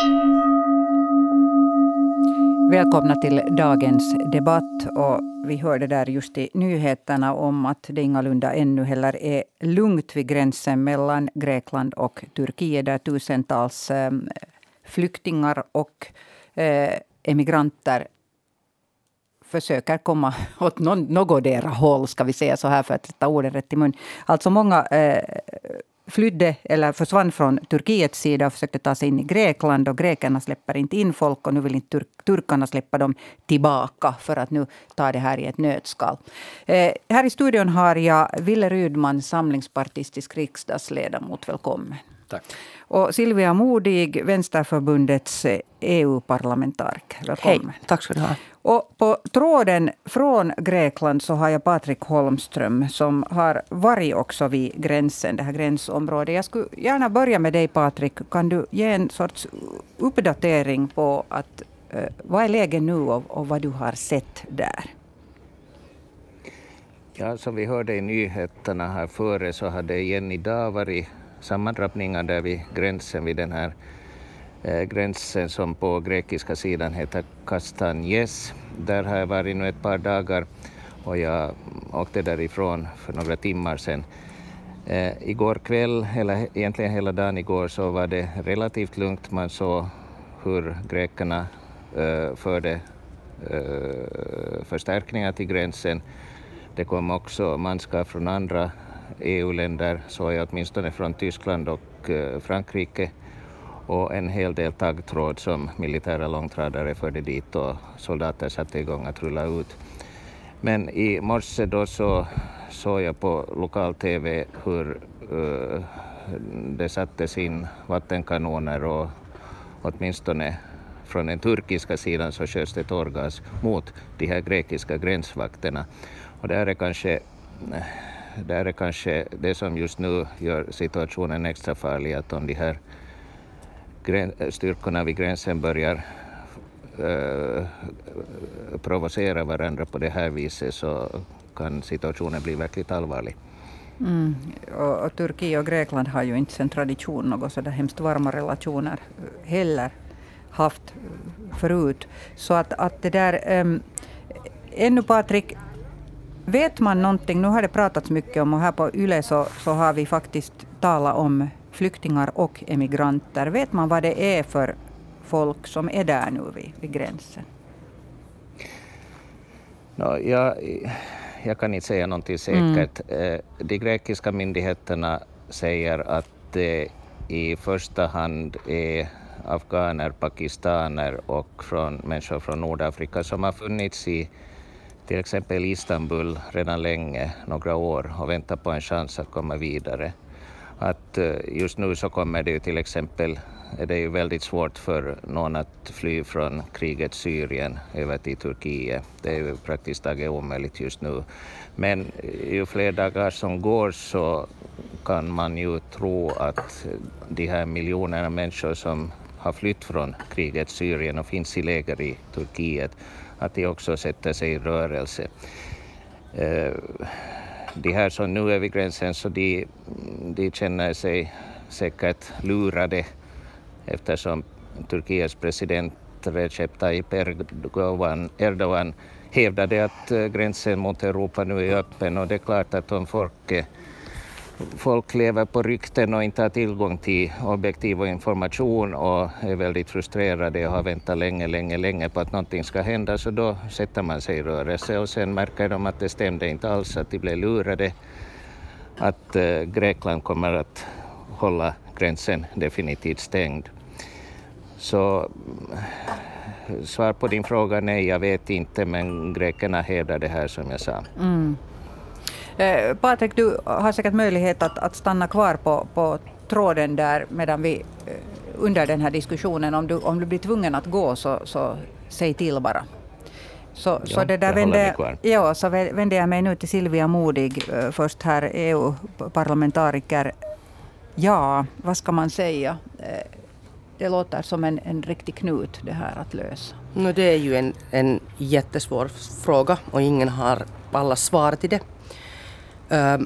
Välkomna till dagens debatt. Och vi hörde där just i nyheterna om att det ingalunda ännu heller är lugnt vid gränsen mellan Grekland och Turkiet, där tusentals flyktingar och emigranter försöker komma åt någotdera håll, ska vi säga så här för att ta orden rätt i mun. Alltså många flydde eller försvann från Turkiets sida och försökte ta sig in i Grekland, och grekerna släpper inte in folk, och nu vill inte turkarna släppa dem tillbaka, för att nu ta det här i ett nötskal. Här i studion har jag Wille Rydman, samlingspartistisk riksdagsledamot. Välkommen. Tack. Och Silvia Modig, Vänsterförbundets EU-parlamentariker. Välkommen. Hej, tack ska du ha. Och på tråden från Grekland så har jag Patrik Holmström, som har varit också vid gränsen, det här gränsområdet. Jag skulle gärna börja med dig, Patrik. Kan du ge en sorts uppdatering på att vad är läget nu och vad du har sett där? Ja, som vi hörde i nyheterna här före så hade igen idag varit sammandrabbningar där vid gränsen, vid den här gränsen som på grekiska sidan heter Kastanjes. Där har jag varit nu ett par dagar och jag åkte därifrån för några timmar sedan. Igår kväll, eller egentligen hela dagen igår, så var det relativt lugnt. Man såg hur grekerna förde förstärkningar till gränsen. Det kom också manskap från andra EU-länder, så jag åtminstone från Tyskland och Frankrike, och en hel del taggtråd som militära långtradare förde dit och soldater satte igång att rulla ut. Men i morse då så såg jag på lokal-tv hur det sattes in vattenkanoner, och åtminstone från den turkiska sidan så sköts det tårgas mot de här grekiska gränsvakterna. Och det är kanske det som just nu gör situationen extra farlig, att om de här styrkorna vid gränsen börjar provocera varandra på det här viset, så kan situationen bli verkligt allvarlig. Och Turkiet och Grekland har ju inte en tradition något så där hemskt varma relationer heller haft förut. Så att det där ännu, Patrik, vet man någonting? Nu har det pratats mycket om, och här på YLE så har vi faktiskt talat om flyktingar och emigranter. Vet man vad det är för folk som är där nu vid gränsen? Jag kan inte säga någonting säkert. De grekiska myndigheterna säger att det i första hand är afghaner, pakistaner och människor från Nordafrika som har funnits i till exempel Istanbul redan länge, några år, och väntar på en chans att komma vidare. Att just nu så kommer det ju till exempel, det är ju väldigt svårt för någon att fly från krigets Syrien över till Turkiet. Det är ju praktiskt taget omöjligt just nu. Men ju fler dagar som går så kan man ju tro att de här miljonerna människor som har flytt från krigets Syrien och finns i läger i Turkiet, att de också sätter sig i rörelse. De här som nu är vid gränsen, så de känner sig säkert lurade, eftersom Turkiets president Recep Tayyip Erdogan hävdade att gränsen mot Europa nu är öppen, och det är klart att om folk lever på rykten och inte har tillgång till objektiv information och är väldigt frustrerade och har väntat länge på att någonting ska hända, så då sätter man sig i rörelse, och sen märker de att det stämde inte alls, att de blev lurade, att Grekland kommer att hålla gränsen definitivt stängd. Så svar på din fråga, nej, jag vet inte, men grekerna hävdar det här som jag sa. Patrik, du har säkert möjlighet att stanna kvar på tråden där medan vi under den här diskussionen, om du blir tvungen att gå så säg till bara. Så det där vänder jag mig nu till Silvia Modig, först här EU-parlamentariker. Ja, vad ska man säga? Det låter som en riktig knut det här att lösa. Det är ju en jättesvår fråga och ingen har alla svar till det.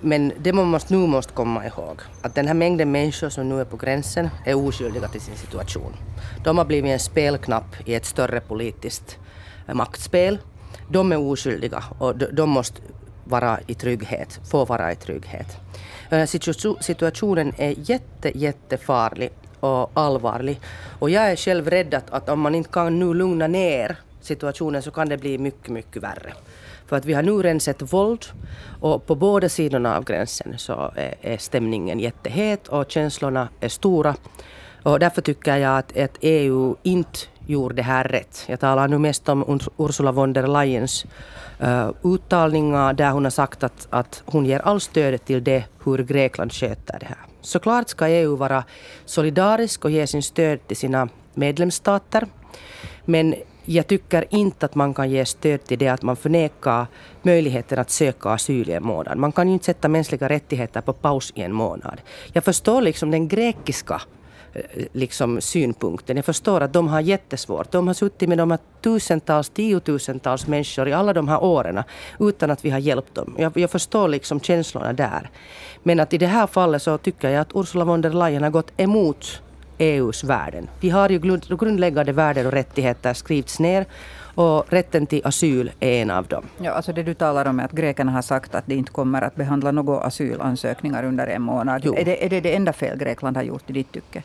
Men det man måste komma ihåg att den här mängden människor som nu är på gränsen är oskyldiga till sin situation. De har blivit en spelknapp i ett större politiskt maktspel. De är oskyldiga och de måste vara i trygghet, få vara i trygghet. Situationen är jättefarlig och allvarlig. Och jag är själv rädd att om man inte kan nu lugna ner situationen så kan det bli mycket värre. För att vi har nu redan sett våld och på båda sidorna av gränsen så är stämningen jättehet och känslorna är stora. Och därför tycker jag att EU inte gjorde det här rätt. Jag talar nu mest om Ursula von der Leyens uttalningar där hon har sagt att hon ger all stöd till det hur Grekland sköter det här. Såklart ska EU vara solidarisk och ge sin stöd till sina medlemsstater. Men jag tycker inte att man kan ge stöd till det att man förnekar möjligheten att söka asyl i en månad. Man kan ju inte sätta mänskliga rättigheter på paus i en månad. Jag förstår liksom den grekiska synpunkten. Jag förstår att de har jättesvårt. De har suttit med de här tiotusentals människor i alla de här åren utan att vi har hjälpt dem. Jag förstår liksom känslorna där. Men att i det här fallet så tycker jag att Ursula von der Leyen har gått emot EUs värden. Vi har ju grundläggande värden och rättigheter skrivits ner och rätten till asyl är en av dem. Ja, alltså det du talar om är att grekerna har sagt att de inte kommer att behandla några asylansökningar under en månad. Är det enda fel Grekland har gjort i ditt tycke?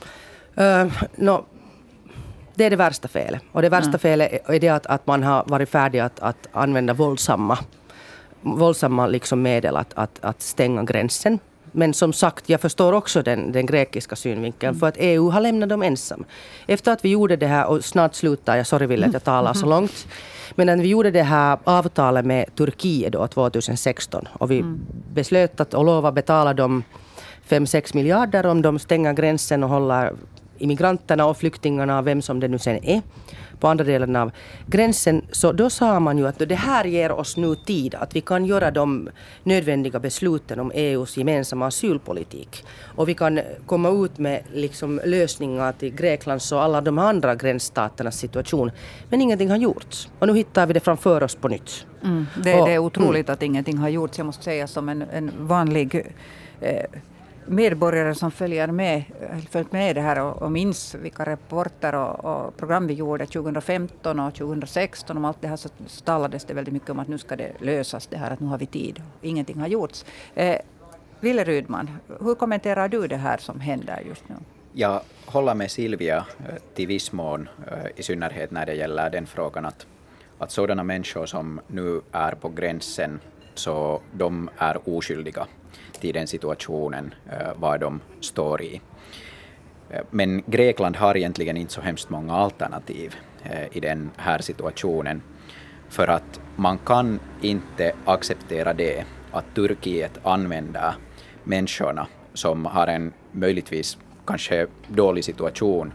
Det är det värsta felet. Och det värsta felet är det att man har varit färdig att använda våldsamma liksom medel att stänga gränsen. Men som sagt, jag förstår också den grekiska synvinkeln för att EU har lämnat dem ensam. Efter att vi gjorde det här, och snart slutar jag, sorry Ville att jag talar så långt. Men när vi gjorde det här avtalet med Turkiet då 2016 och vi beslöt att lova betala dem 5-6 miljarder om de stänger gränsen och håller immigranterna och flyktingarna, vem som det nu sen är, på andra delen av gränsen. Så då sa man ju att det här ger oss nu tid att vi kan göra de nödvändiga besluten om EUs gemensamma asylpolitik. Och vi kan komma ut med liksom lösningar till Greklands och alla de andra gränsstaternas situation. Men ingenting har gjorts. Och nu hittar vi det framför oss på nytt. Det är otroligt att ingenting har gjorts. Jag måste säga som en vanlig medborgare som följt med det här och minns vilka rapporter och program vi gjorde 2015 och 2016 om allt det här, så talades det väldigt mycket om att nu ska det lösas det här, att nu har vi tid. Ingenting har gjorts. Ville Rydman, hur kommenterar du det här som händer just nu? Jag håller med Silvia till viss mån, i synnerhet när det gäller den frågan att sådana människor som nu är på gränsen, så de är oskyldiga till den situationen vad de står i. Men Grekland har egentligen inte så hemskt många alternativ i den här situationen. För att man kan inte acceptera det att Turkiet använder människorna som har en möjligtvis kanske dålig situation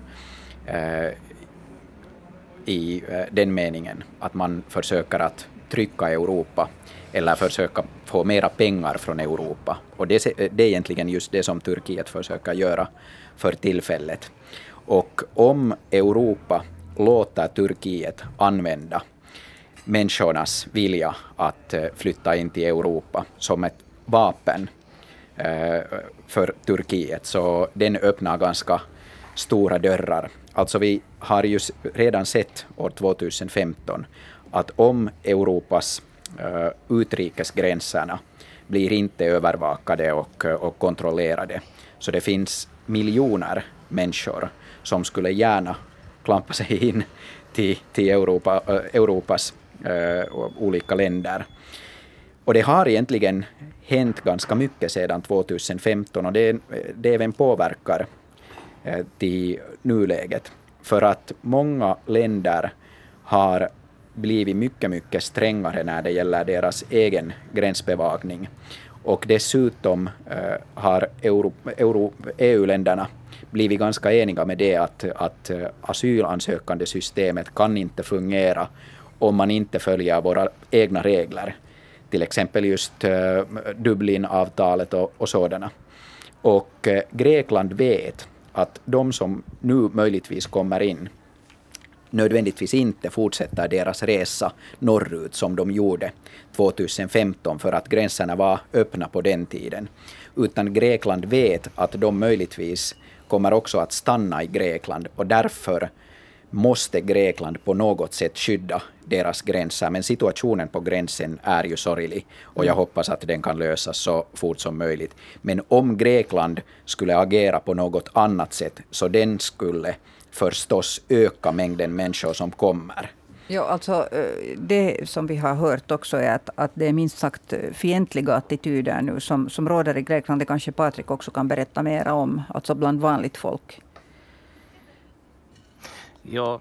i den meningen att man försöker att trycka Europa eller försöka få mera pengar från Europa. Och det är egentligen just det som Turkiet försöker göra för tillfället. Och om Europa låter Turkiet använda människornas vilja att flytta in till Europa som ett vapen för Turkiet, så den öppnar ganska stora dörrar. Alltså vi har ju redan sett år 2015 att om Europas utrikesgränserna blir inte övervakade och kontrollerade, så det finns miljoner människor som skulle gärna klampa sig in till Europas olika länder. Och det har egentligen hänt ganska mycket sedan 2015 och det även påverkar till nuläget. För att många länder har blivit mycket strängare när det gäller deras egen gränsbevakning. Och dessutom har EU-länderna blivit ganska eniga med det att asylansökande systemet kan inte fungera om man inte följer våra egna regler. Till exempel just Dublinavtalet och sådana. Och Grekland vet att de som nu möjligtvis kommer in nödvändigtvis inte fortsätter deras resa norrut som de gjorde 2015 för att gränserna var öppna på den tiden. Utan Grekland vet att de möjligtvis kommer också att stanna i Grekland och därför måste Grekland på något sätt skydda deras gränser. Men situationen på gränsen är ju sorglig och jag hoppas att den kan lösas så fort som möjligt. Men om Grekland skulle agera på något annat sätt så den skulle förstås öka mängden människor som kommer. Ja, alltså det som vi har hört också är att det är minst sagt fientliga attityder nu som råder i Grekland. Det kanske Patrik också kan berätta mer om, alltså bland vanligt folk. Ja,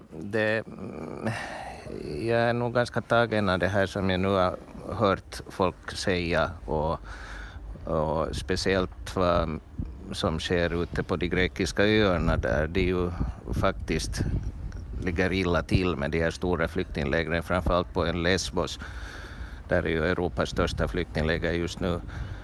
jag är nog ganska tagen av det här som jag nu har hört folk säga och speciellt vad som sker ute på de grekiska öarna där det ju faktiskt ligger illa till med de här stora flyktinglägren, framförallt på en Lesbos där är ju Europas största flyktingläger just nu.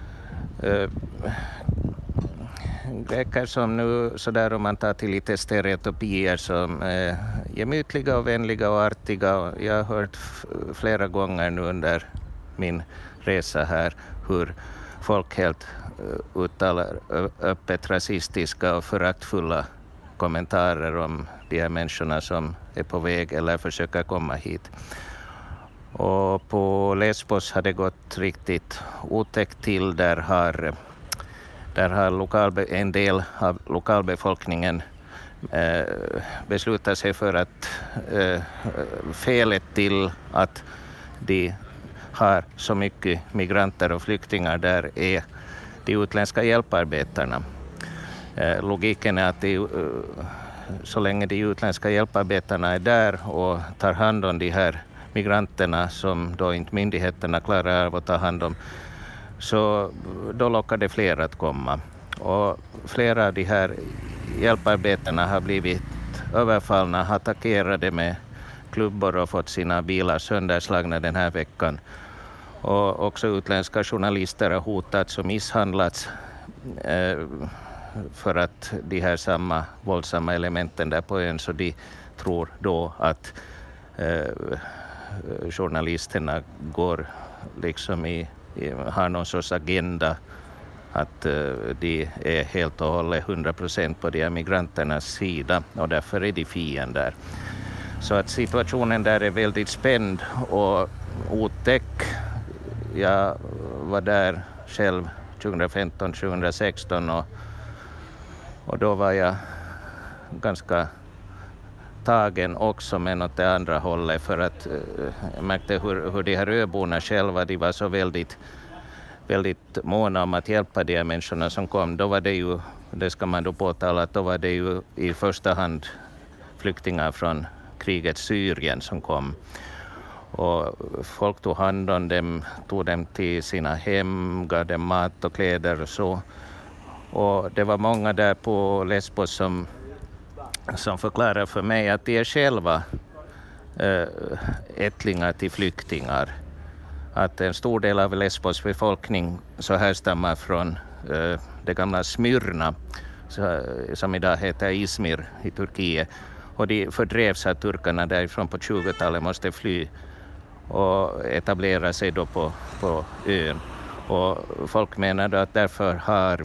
Greker som nu, sådär om man tar till lite stereotypier som gemytliga och vänliga och artiga. Jag har hört flera gånger nu under min resa här hur folk helt uttalar öppet rasistiska och föraktfulla kommentarer om de här människorna som är på väg eller försöker komma hit. Och på Lesbos har det gått riktigt otäckt till. Där har en del av lokalbefolkningen beslutat sig för att felet till att de har så mycket migranter och flyktingar där är de utländska hjälparbetarna. Logiken är att så länge de utländska hjälparbetarna är där och tar hand om de här migranterna som då inte myndigheterna klarar av att ta hand om, så då lockar det fler att komma. Och flera av de här hjälparbetarna har blivit överfallna, attackerade med klubbor och fått sina bilar sönderslagna den här veckan. Och också utländska journalister har hotats och misshandlats för att de här samma våldsamma elementen där på ön, så de tror då att journalisterna går liksom har någon sorts agenda, att de är helt och hållet 100% på de här migranternas sida och därför är de fiender. Så att situationen där är väldigt spänd och otäck. Jag var där själv 2015-2016 och då var jag ganska tagen också, men åt det andra hållet, för att jag märkte hur de här öborna själva, de var så väldigt måna om att hjälpa de här människorna som kom. Då var det ju, det ska man då påtala, att då var det ju i första hand flyktingar från krigets Syrien som kom. Och folk tog hand om dem, tog dem till sina hem, gav dem mat och kläder och så. Och det var många där på Lesbos som förklarar för mig att de är själva ättlingar till flyktingar. Att en stor del av Lesbos befolkning så härstammar från det gamla Smyrna, som idag heter Izmir i Turkiet. Och de fördrevs av turkarna därifrån på 20-talet, måste fly och etablera sig då på ön. Och folk menar att därför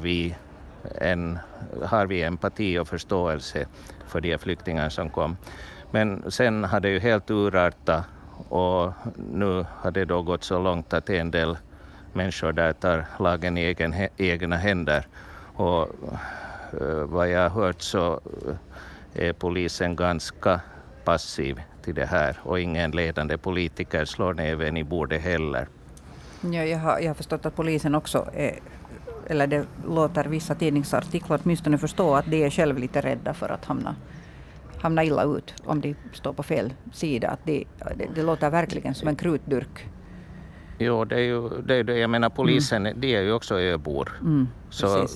har vi empati och förståelse för de flyktingar som kom. Men sen har det ju helt urartat och nu har det då gått så långt att en del människor där tar lagen i egna händer. Och vad jag har hört så är polisen ganska passiv till det här och ingen ledande politiker slår näven i bordet heller. Ja, jag har förstått att polisen också eller det låter vissa tidningsartiklar åtminstone förstå att de är själv lite rädda för att hamna illa ut om de står på fel sida. Att det låter verkligen som en krutdurk. Jo, det är ju det. Jag menar, polisen, de är ju också öbor. Så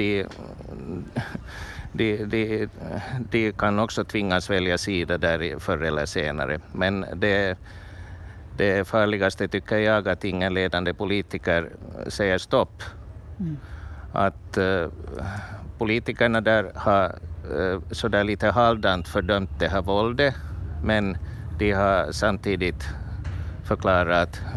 de kan också tvingas välja sida där förr eller senare. Men det farligaste tycker jag att ingen ledande politiker säger stopp. Att politikerna där har sådär lite halvdant fördömt det här våldet, Men de har samtidigt förklarat att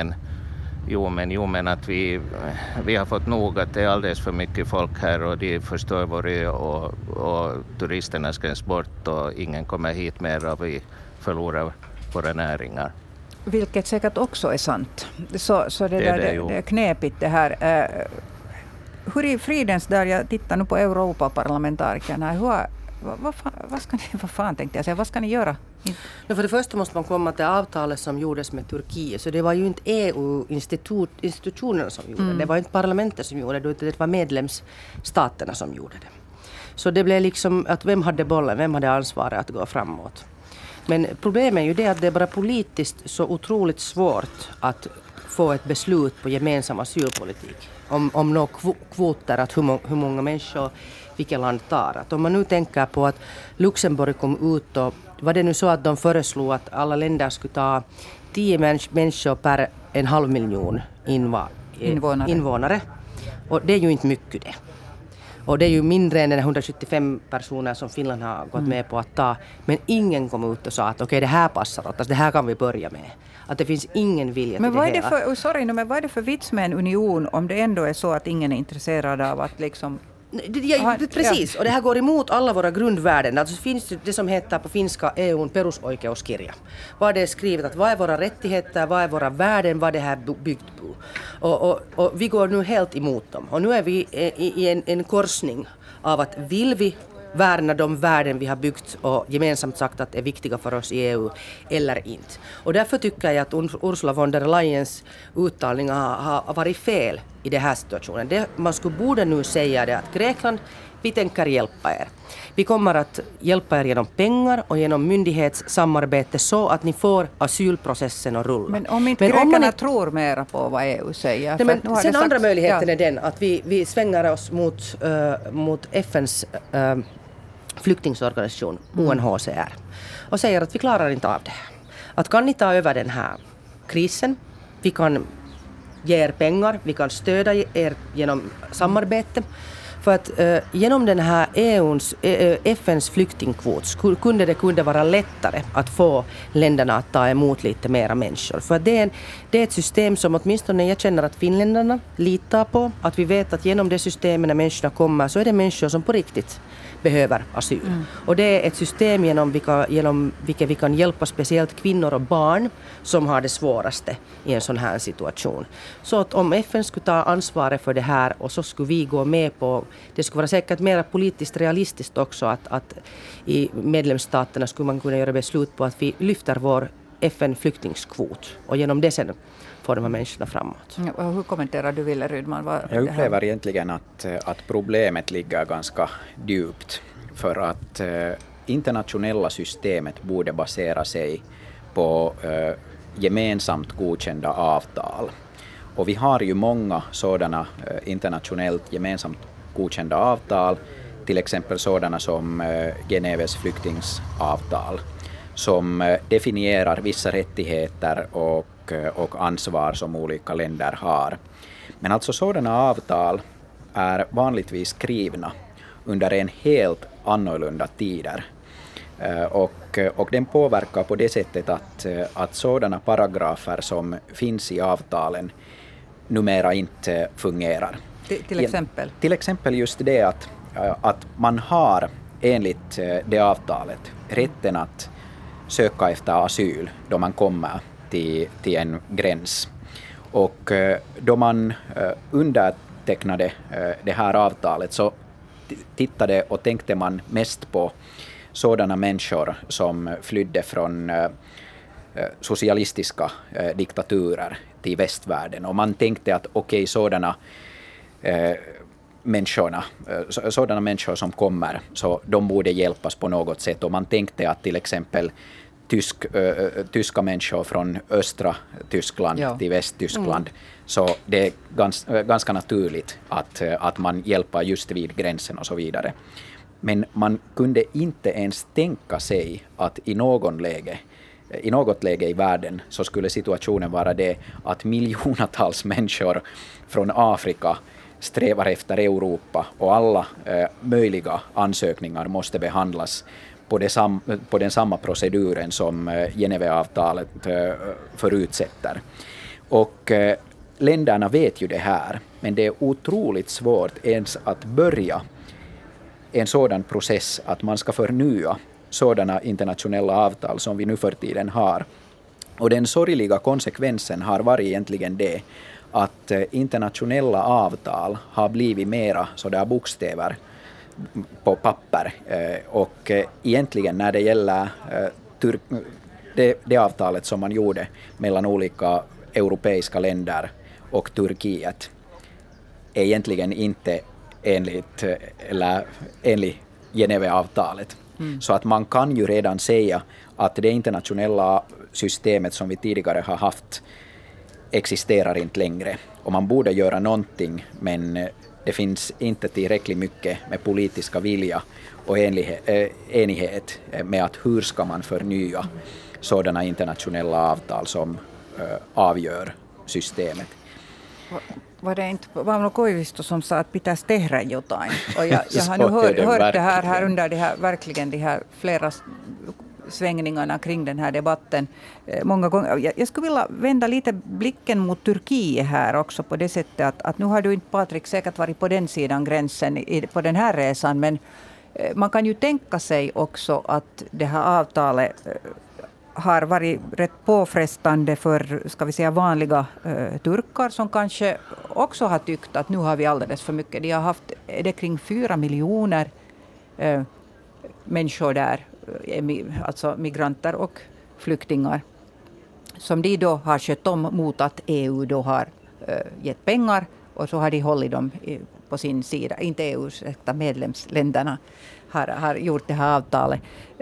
att vi har fått nog att det är alldeles för mycket folk här och de förstör vår ö och turisterna skräms bort och ingen kommer hit mer och vi förlorar våra näringar. Vilket säkert också är sant. Så det är knepigt det här. Hur i fridens där, jag tittar nu på Europaparlamentarikerna, vad ska ni göra? För det första måste man komma till avtalet som gjordes med Turkiet. Så det var ju inte EU-institutionerna som gjorde det. Det var inte parlamentet som gjorde det, utan det var medlemsstaterna som gjorde det. Så det blev liksom att vem hade bollen, vem hade ansvaret att gå framåt. Men problemet är ju det att det är bara politiskt så otroligt svårt att få ett beslut på gemensam asylpolitik. Om några kvoter, att hur många människor vilket land tar. Att om man nu tänker på att Luxemburg kom ut och var det nu så att de föreslog att alla länder skulle ta 10 människor per 1,5 miljon invånare. Och det är ju inte mycket det. Och det är ju mindre än den 175 personer som Finland har gått med på att ta. Men ingen kom ut och sa att okej, det här passar åt oss, det här kan vi börja med. Att det finns ingen vilja till det hela. Men vad är det för vits med en union om det ändå är så att ingen är intresserad av att liksom... Precis, och det här går emot alla våra grundvärden. Alltså finns det som heter på finska EUn perusoikeuskirja. Vad det är skrivet, att vad är våra rättigheter, vad är våra värden, vad det här byggt på. Och vi går nu helt emot dem. Och nu är vi i en korsning av att vill vi värna de värden vi har byggt och gemensamt sagt att är viktiga för oss i EU eller inte. Och därför tycker jag att Ursula von der Leyens uttalningar har varit fel i den här situationen. Man borde nu säga det att Grekland, vi tänker hjälpa er. Vi kommer att hjälpa er genom pengar och genom myndighetssamarbete så att ni får asylprocessen att rulla. Men om inte grekerna tror mera på vad EU säger. Sen andra möjligheten är den att vi svänger oss mot FNs flyktingsorganisation UNHCR och säger att vi klarar inte av det här. Att kan ni ta över den här krisen, vi kan ge er pengar, vi kan stödja er genom samarbete. För att genom den här FNs flyktingkvot kunde det vara lättare att få länderna att ta emot lite mera människor. För det är ett system som åtminstone jag känner att finländarna litar på. Att vi vet att genom det systemet när människorna kommer så är det människor som på riktigt behöver asyl. Och det är ett system genom vilket vi kan hjälpa speciellt kvinnor och barn som har det svåraste i en sån här situation. Så att om FN skulle ta ansvaret för det här och så skulle vi gå med på, det skulle vara säkert mer politiskt realistiskt också att i medlemsstaterna skulle man kunna göra beslut på att vi lyfter vår FN-flyktingskvot och genom det sen får de här människorna framåt. Hur kommenterar du, Wille Rydman? Jag upplever egentligen att problemet ligger ganska djupt för att internationella systemet borde basera sig på gemensamt godkända avtal. Och vi har ju många sådana internationellt gemensamt godkända avtal, till exempel sådana som Geneves flyktingsavtal, som definierar vissa rättigheter och ansvar som olika länder har. Men alltså sådana avtal är vanligtvis skrivna under en helt annorlunda tider. Och den påverkar på det sättet att sådana paragrafer som finns i avtalen numera inte fungerar. Till exempel? Till exempel just det att man har enligt det avtalet rätten att söka efter asyl då man kommer till en gräns. Och då man undertecknade det här avtalet så tittade och tänkte man mest på sådana människor som flydde från socialistiska diktaturer till västvärlden. Och man tänkte att okej, sådana människor som kommer, så de borde hjälpas på något sätt. Och man tänkte att till exempel tyska människor från östra Tyskland till Västtyskland, så det är ganska naturligt att man hjälper just vid gränsen och så vidare. Men man kunde inte ens tänka sig att i något läge i världen så skulle situationen vara det att miljonatals människor från Afrika strävar efter Europa och alla möjliga ansökningar måste behandlas på den samma proceduren som Geneveavtalet förutsätter. Och länderna vet ju det här, men det är otroligt svårt ens att börja en sådan process att man ska förnya sådana internationella avtal som vi nu för tiden har. Och den sorgliga konsekvensen har varit egentligen det att internationella avtal har blivit mera sådär bokstäver på papper. Och egentligen när det gäller det avtalet som man gjorde mellan olika europeiska länder och Turkiet är egentligen inte enligt Geneveavtalet. Så att man kan ju redan säga att det internationella systemet som vi tidigare har haft existerar inte längre. Och man borde göra någonting, men det finns inte tillräckligt mycket med politiska vilja och enighet med att hur ska man förnya sådana internationella avtal som avgör systemet. Var det inte Vauno Koivisto som sa att pitäisi tehdä jotain? Och jag har nu hört det här under verkligen de här flera svängningarna kring den här debatten många gånger. Jag skulle vilja vända lite blicken mot Turkiet här också på det sättet att nu har du inte, Patrik, säkert varit på den sidan gränsen på den här resan, men man kan ju tänka sig också att det här avtalet har varit rätt påfrestande för, ska vi säga, vanliga turkar som kanske också har tyckt att nu har vi alldeles för mycket. De har haft, är det kring 4 miljoner människor där, alltså migranter och flyktingar, som de då har skött om mot att EU då har gett pengar, och så har de hållit dem på sin sida. Inte EUs medlemsländerna har gjort det här avtalet.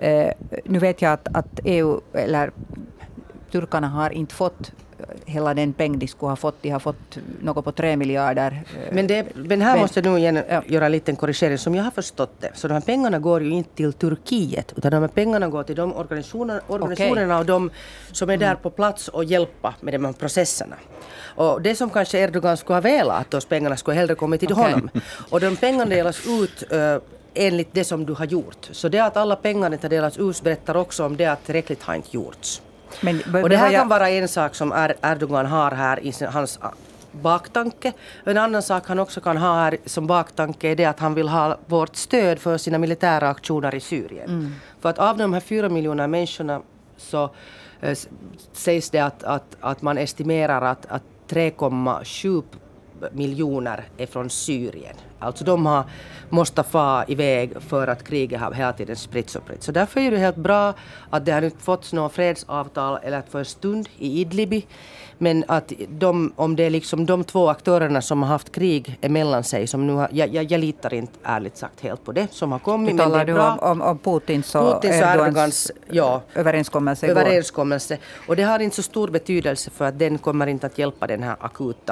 Nu vet jag att EU eller turkarna har inte fått hela den peng de skulle ha fått. De har fått något på 3 miljarder. Men här måste jag nu igen göra en liten korrigering som jag har förstått det. Så de här pengarna går ju inte till Turkiet, utan de här pengarna går till de organisationerna och de som är där på plats och hjälpa med de här processerna. Och det som kanske Erdogan skulle ha velat, att de pengarna skulle hellre kommit till honom. Och de pengarna delas ut enligt det som du har gjort. Så det att alla pengarna inte delas ut berättar också om det att tillräckligt har inte gjorts. Och det här kan vara en sak som Erdogan har här i hans baktanke. En annan sak han också kan ha här som baktanke är det att han vill ha vårt stöd för sina militära aktioner i Syrien. För att av de här 4 miljoner människorna så sägs det att man estimerar att 3,7 miljoner är från Syrien. Alltså de måste få iväg för att kriget har hela tiden spritts. Så därför är det helt bra att det har inte fått något fredsavtal eller för stund i Idlibi. Men att om det är liksom de två aktörerna som har haft krig emellan sig, som nu har, jag litar inte ärligt sagt helt på det som har kommit. Du talar du om Putins och Erdogans överenskommelse. Och det har inte så stor betydelse för att den kommer inte att hjälpa den här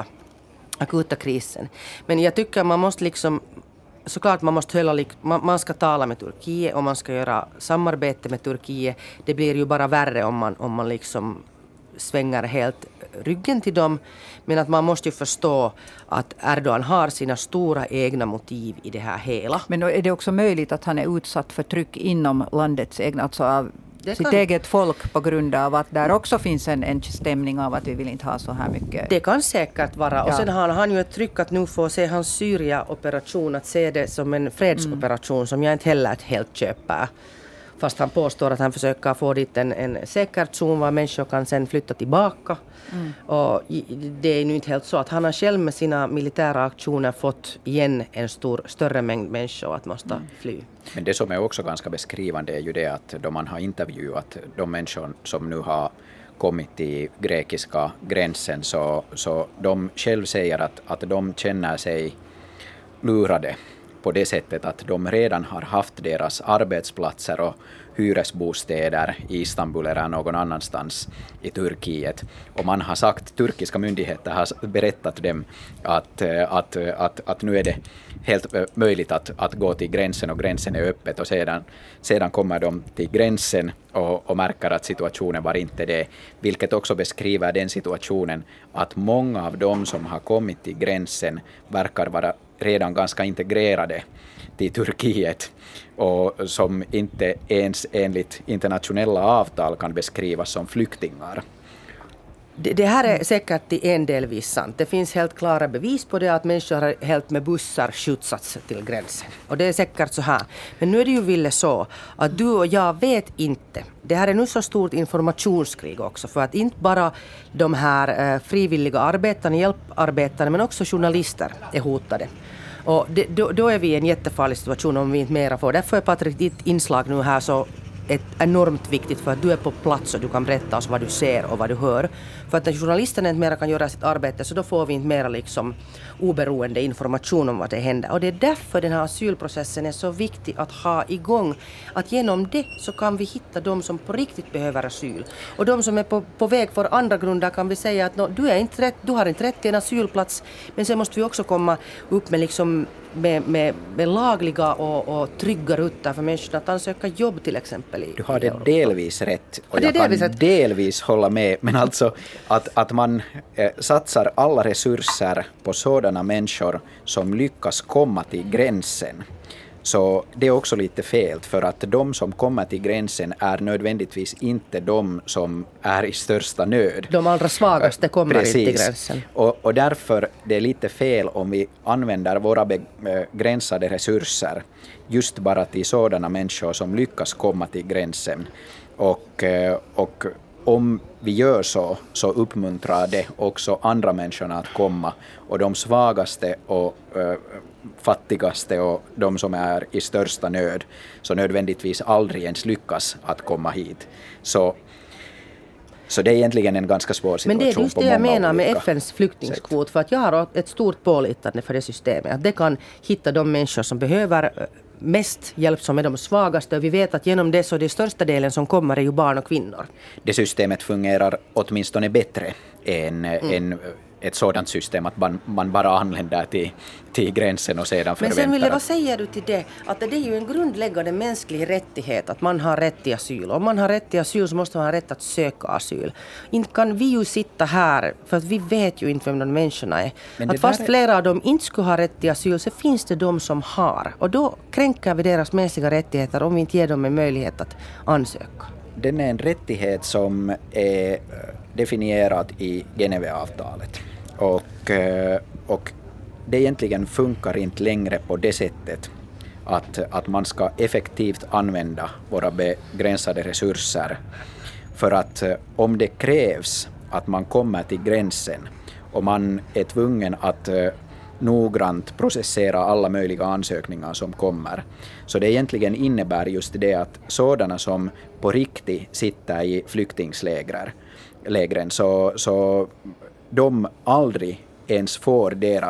akuta krisen. Men jag tycker man måste liksom, såklart man ska tala med Turkiet och man ska göra samarbete med Turkiet. Det blir ju bara värre om man liksom svänger helt ryggen till dem. Men att man måste ju förstå att Erdogan har sina stora egna motiv i det här hela. Men är det också möjligt att han är utsatt för tryck inom landets egna, alltså av sitt eget folk, på grund av att där också finns en stämning av att vi vill inte ha så här mycket? Det kan säkert vara. Och sen har han ju ett tryck att nu få se hans Syria-operation, att se det som en fredsoperation som jag inte heller helt köper. Fast han påstår att han försöker få dit en säker zon var människor kan sen flytta tillbaka. Och det är nu inte helt så att han har själv med sina militära aktioner fått igen en större mängd människor att måste fly. Men det som är också ganska beskrivande är ju det att då man har intervjuat de människor som nu har kommit till grekiska gränsen, så de själv säger att de känner sig lurade på det sättet att de redan har haft deras arbetsplatser och hyresbostäder i Istanbul eller någon annanstans i Turkiet. Och man har sagt, turkiska myndigheter har berättat dem att nu är det helt möjligt att gå till gränsen och gränsen är öppet, och sedan kommer de till gränsen och märker att situationen var inte det, vilket också beskriver den situationen att många av dem som har kommit till gränsen verkar vara redan ganska integrerade till Turkiet och som inte ens enligt internationella avtal kan beskrivas som flyktingar. Det här är säkert till en delvis sant. Det finns helt klara bevis på det att människor har helt med bussar skjutsats till gränsen. Och det är säkert så här. Men nu är det ju Ville så att du och jag vet inte. Det här är nu så stort informationskrig också. För att inte bara de här frivilliga arbetarna, hjälparbetarna, men också journalister är hotade. Och då är vi i en jättefarlig situation om vi inte mera får. Därför är Patrik ditt inslag nu här så enormt viktigt för att du är på plats och du kan berätta oss vad du ser och vad du hör. För att när journalisterna inte mera kan göra sitt arbete så då får vi inte mera liksom oberoende information om vad det händer. Och det är därför den här asylprocessen är så viktig att ha igång. Att genom det så kan vi hitta de som på riktigt behöver asyl. Och de som är på väg för andra grunder kan vi säga att du har inte rätt till en asylplats. Men sen måste vi också komma upp med liksom med lagliga och trygga rutter för människor att ansöka jobb till exempel. Du har det delvis rätt och jag kan delvis hålla med, men alltså att man satsar alla resurser på sådana människor som lyckas komma till gränsen. Så det är också lite fel, för att de som kommer till gränsen är nödvändigtvis inte de som är i största nöd. De allra svagaste kommer inte till gränsen. Och därför det är lite fel om vi använder våra begränsade resurser just bara till sådana människor som lyckas komma till gränsen. Och om vi gör så uppmuntrar det också andra människorna att komma, och de svagaste och fattigaste och de som är i största nöd så nödvändigtvis aldrig ens lyckas att komma hit. Så det är egentligen en ganska svår situation. Men det är just det jag menar med FNs flyktingskvot, för att jag har ett stort pålitande för det systemet. Att det kan hitta de människor som behöver mest hjälp, som är de svagaste, och vi vet att genom det så det största delen som kommer är ju barn och kvinnor. Det systemet fungerar åtminstone bättre än ett sådant system att man bara anländer till gränsen och sedan förväntar. Men sen Ville, vad säger du till det? Att det är ju en grundläggande mänsklig rättighet att man har rätt till asyl. Om man har rätt till asyl så måste man ha rätt att söka asyl. Inte kan vi ju sitta här, för att vi vet ju inte vem de människorna är. Att fast flera av dem inte skulle ha rätt till asyl så finns det de som har. Och då kränker vi deras mänskliga rättigheter om vi inte ger dem en möjlighet att ansöka. Den är en rättighet som är definierad i Geneveavtalet. Och det egentligen funkar inte längre på det sättet att man ska effektivt använda våra begränsade resurser. För att om det krävs att man kommer till gränsen och man är tvungen att noggrant processera alla möjliga ansökningar som kommer, så det egentligen innebär just det att sådana som på riktigt sitter i flyktingslägren så de aldrig ens får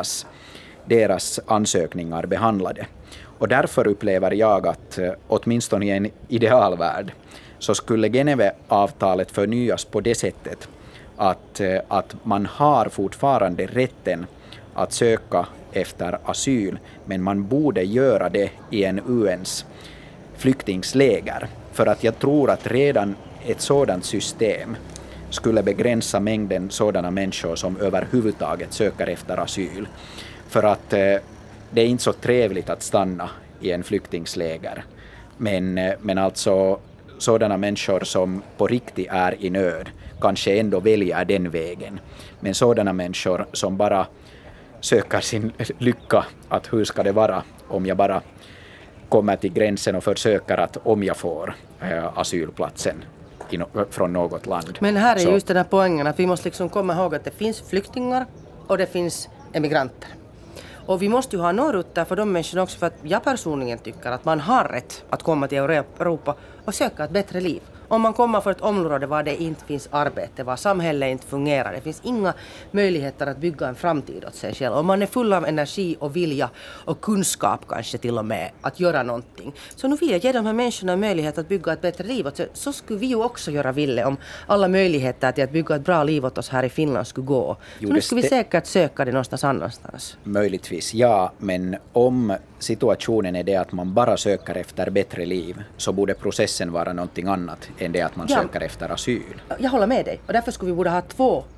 deras ansökningar behandlade. Och därför upplever jag att åtminstone i en idealvärld så skulle Geneveavtalet förnyas på det sättet att man har fortfarande rätten att söka efter asyl, men man borde göra det i en UN:s flyktingsläger. För att jag tror att redan ett sådant system skulle begränsa mängden sådana människor som överhuvudtaget söker efter asyl. För att det är inte så trevligt att stanna i en flyktingsläger. Men alltså sådana människor som på riktigt är i nöd kanske ändå väljer den vägen. Men sådana människor som bara söker sin lycka, att hur ska det vara om jag bara kommer till gränsen och försöker att om jag får asylplatsen från något land. Men här är just den här poängen att vi måste liksom komma ihåg att det finns flyktingar och det finns emigranter. Och vi måste ju ha norrutter för de människorna också, för att jag personligen tycker att man har rätt att komma till Europa och söka ett bättre liv. Om man kommer för ett område var det inte finns arbete, var samhället inte fungerar, det finns inga möjligheter att bygga en framtid åt sig själv. Om man är full av energi och vilja och kunskap kanske till och med att göra någonting. Så nu vill jag ge de här människorna möjlighet att bygga ett bättre liv åt sig. Så skulle vi ju också göra, Ville, om alla möjligheter till att bygga ett bra liv åt oss här i Finland skulle gå. Så nu skulle vi säkert söka det någonstans annanstans. Möjligtvis ja, men om situationen är det att man bara söker efter bättre liv, så borde processen vara någonting annat än det att man söker efter asyl. Jag håller med dig, och därför skulle vi borde ha två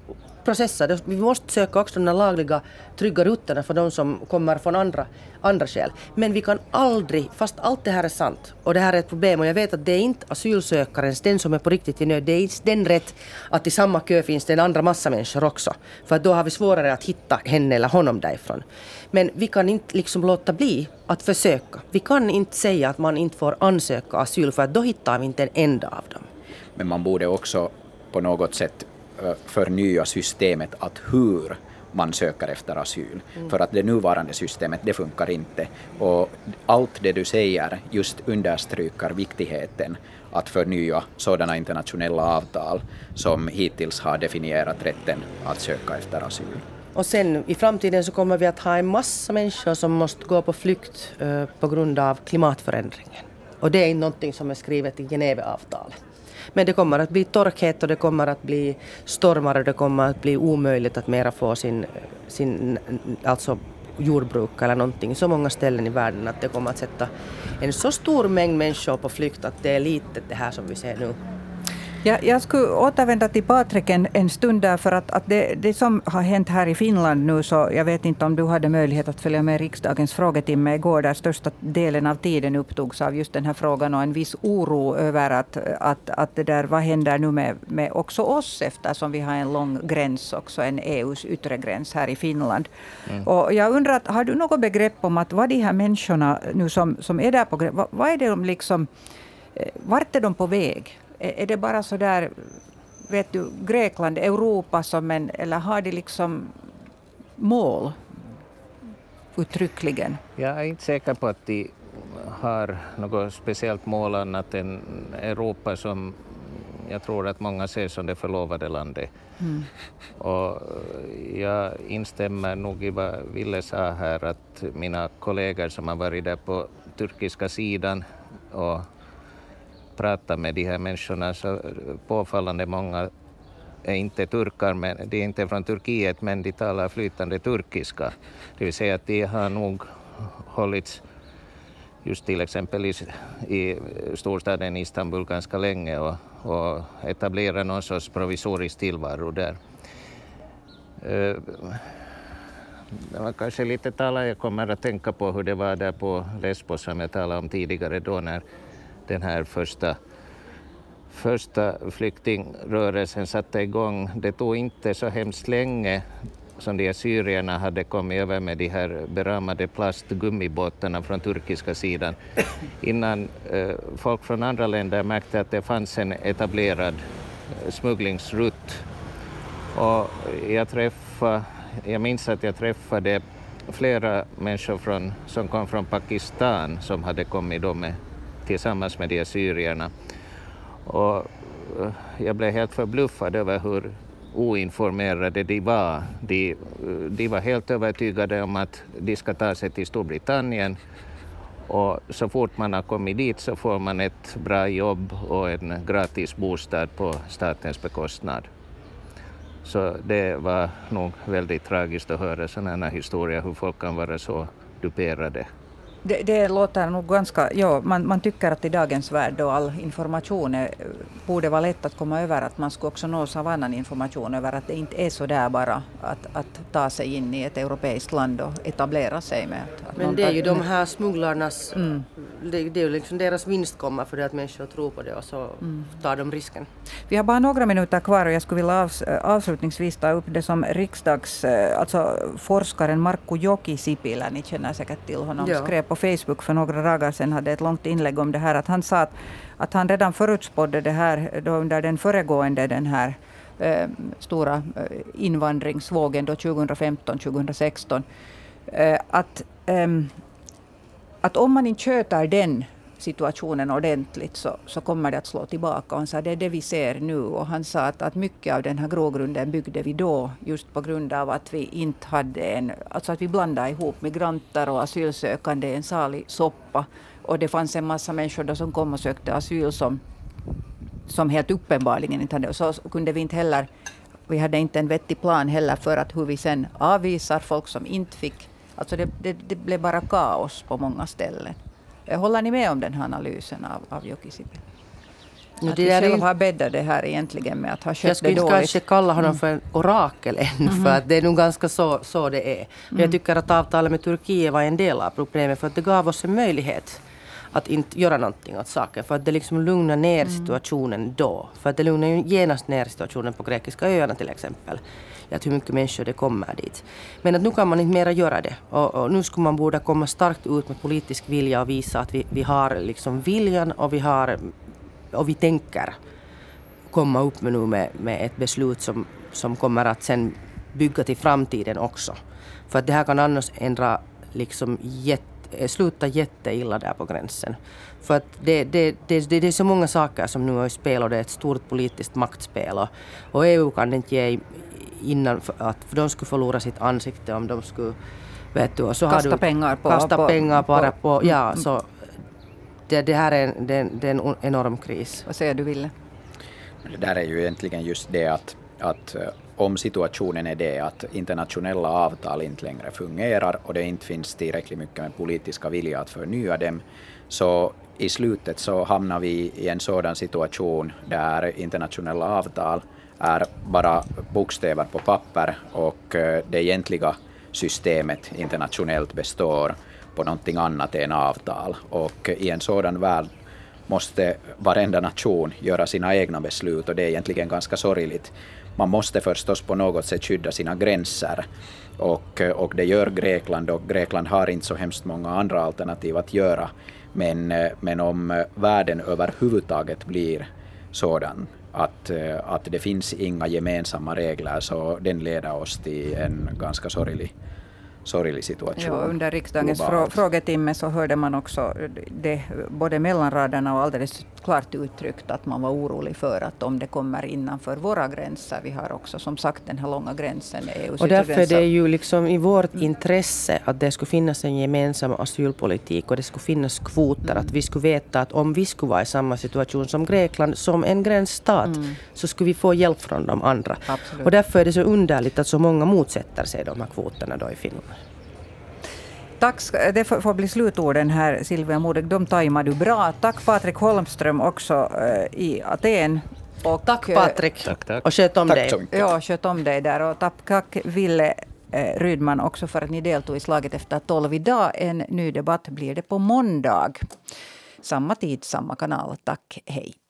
processa. Vi måste söka också de lagliga, trygga rutterna för de som kommer från andra skäl. Men vi kan aldrig, fast allt det här är sant, och det här är ett problem, och jag vet att det är inte asylsökarens, den som är på riktigt i nöd, det är inte den rätt att i samma kö finns det en andra massa människor också. För att då har vi svårare att hitta henne eller honom därifrån. Men vi kan inte liksom låta bli att försöka. Vi kan inte säga att man inte får ansöka asyl, för att då hittar vi inte en enda av dem. Men man borde också på något sätt förnya systemet att hur man söker efter asyl. För att det nuvarande systemet, det funkar inte. Och allt det du säger just understryker viktigheten att förnya sådana internationella avtal som hittills har definierat rätten att söka efter asyl. Och sen i framtiden så kommer vi att ha en massa människor som måste gå på flykt på grund av klimatförändringen. Och det är inte någonting som är skrivet i Geneveavtalet. Men det kommer att bli torkhet och det kommer att bli stormar och det kommer att bli omöjligt att mera få sin alltså jordbruk eller någonting så många ställen i världen att det kommer att sätta en så stor mängd människor på flykt att det är litet det här som vi ser nu. Ja, jag skulle återvända till Patrik en stund där, för att det som har hänt här i Finland nu, så jag vet inte om du hade möjlighet att följa med riksdagens frågetimme igår, där största delen av tiden upptogs av just den här frågan och en viss oro över att det där, vad händer nu med också oss, eftersom vi har en lång gräns också, en EUs yttre gräns här i Finland. Och jag undrar, har du något begrepp om att vad de här människorna nu som är där på gränsen, vad är det de liksom, vart är de på väg? Är det bara så där, vet du, Grekland, Europa som eller har de liksom mål uttryckligen? Jag är inte säker på att de har något speciellt mål annat än Europa, som jag tror att många ser som det förlovade landet. Och jag instämmer nog i vad Ville sa här, att mina kollegor som har varit där på turkiska sidan och prata med de här människorna, så påfallande många är inte turkar, men de är inte från Turkiet, men de talar flytande turkiska. Det vill säga att de har nog hållits just till exempel i storstaden Istanbul ganska länge och etablerat någon sorts provisorisk tillvaro där. Det var kanske lite talat, jag kommer att tänka på hur det var där på Lesbos som jag talade om tidigare, då när den här första flyktingrörelsen satte igång. Det tog inte så hemskt länge som de här syrierna hade kommit över med de här beramade plastgummibåtarna från turkiska sidan, innan folk från andra länder märkte att det fanns en etablerad smugglingsrutt. Och jag minns att jag träffade flera människor som kom från Pakistan som hade kommit då tillsammans med de syrierna. Och jag blev helt förbluffad över hur oinformerade de var. De var helt övertygade om att de ska ta sig till Storbritannien, och så fort man har kommit dit så får man ett bra jobb och en gratis bostad på statens bekostnad. Så det var nog väldigt tragiskt att höra sådana historier, hur folk kan vara så duperade. Det låter nog ganska, ja, man tycker att i dagens värld då all information borde vara lätt att komma över, att man skulle också nås av annan information över att det inte är så där bara att ta sig in i ett europeiskt land och etablera sig med. Men det är ju de här smugglarnas, det är ju liksom deras vinst kommer för det att människor tror på det, och så tar de risken. Vi har bara några minuter kvar och jag skulle vilja avslutningsvis ta upp det som forskaren Markku Jokisipilä, ni känner säkert till honom, skrev på Facebook för några dagar sedan, hade ett långt inlägg om det här, att han sa att han redan förutspådde det här då under den föregående den här stora invandringsvågen då 2015-2016, att om man inte sköter den situationen ordentligt så kommer det att slå tillbaka. Och han sa det är det vi ser nu, och han sa att mycket av den här grogrunden byggde vi då just på grund av att vi inte hade alltså att vi blandade ihop migranter och asylsökande i en salig soppa, och det fanns en massa människor då som kom och sökte asyl som helt uppenbarligen inte hade, och så kunde vi inte heller, vi hade inte en vettig plan heller för att hur vi sen avvisar folk som inte fick, alltså det blev bara kaos på många ställen. Håller ni med om den här analysen av Jokisipilä? Att vi själva har bäddat det här egentligen med att ha skött det dåligt. Jag skulle kanske kalla honom för en orakel ännu, för att det är nog ganska så det är. Men jag tycker att avtalet med Turkiet var en del av problemet, för att det gav oss en möjlighet att inte göra någonting åt saker. För att det liksom lugnar ner situationen då. För att det lugnar ju genast ner situationen på grekiska öarna till exempel. Att hur mycket människor det kommer dit. Men att nu kan man inte mera göra det. Och nu skulle man borde komma starkt ut med politisk vilja och visa att vi har liksom viljan och vi tänker komma upp med ett beslut som kommer att sen bygga till framtiden också. För att det här kan annars ändra liksom sluta jätteilla där på gränsen. För att det är så många saker som nu är i spel, och det är ett stort politiskt maktspel. Och EU kan inte ge innan för de skulle förlora sitt ansikte om de skulle, vet du, och så kasta har du pengar på ja, så det här är en enorm kris. Vad säger du, Ville? Det där är ju egentligen just det att om situationen är det att internationella avtal inte längre fungerar och det inte finns tillräckligt mycket med politiska vilja att förnya dem, så i slutet så hamnar vi i en sådan situation där internationella avtal är bara bokstäver på papper och det egentliga systemet internationellt består på någonting annat än avtal. Och i en sådan värld måste varenda nation göra sina egna beslut, och det är egentligen ganska sorgligt. Man måste förstås på något sätt skydda sina gränser, och det gör Grekland, och Grekland har inte så hemskt många andra alternativ att göra. Men om världen överhuvudtaget blir sådan att det finns inga gemensamma regler, så den leder oss till en ganska sorglig situation. Ja, under riksdagens frågetimme så hörde man också det, både mellan raderna och alldeles klart uttryckt, att man var orolig för att om det kommer innanför våra gränser, vi har också som sagt den här långa gränsen med EU:s och därför är det ju liksom i vårt intresse att det skulle finnas en gemensam asylpolitik och det skulle finnas kvoter, att vi skulle veta att om vi skulle vara i samma situation som Grekland som en gränsstat, så skulle vi få hjälp från de andra. Absolut. Och därför är det så underligt att så många motsätter sig de här kvoterna då i Finland. Tack, det får bli slutorden här, Silvia Modig. De tajmar du bra. Tack Patrik Holmström också i Aten. Och, tack Patrik. Tack. Och sköt om dig. Ja, sköt om dig där. Och tack Ville Rydman också för att ni deltog i Slaget efter 12 idag. En ny debatt blir det på måndag. Samma tid, samma kanal. Tack, hej.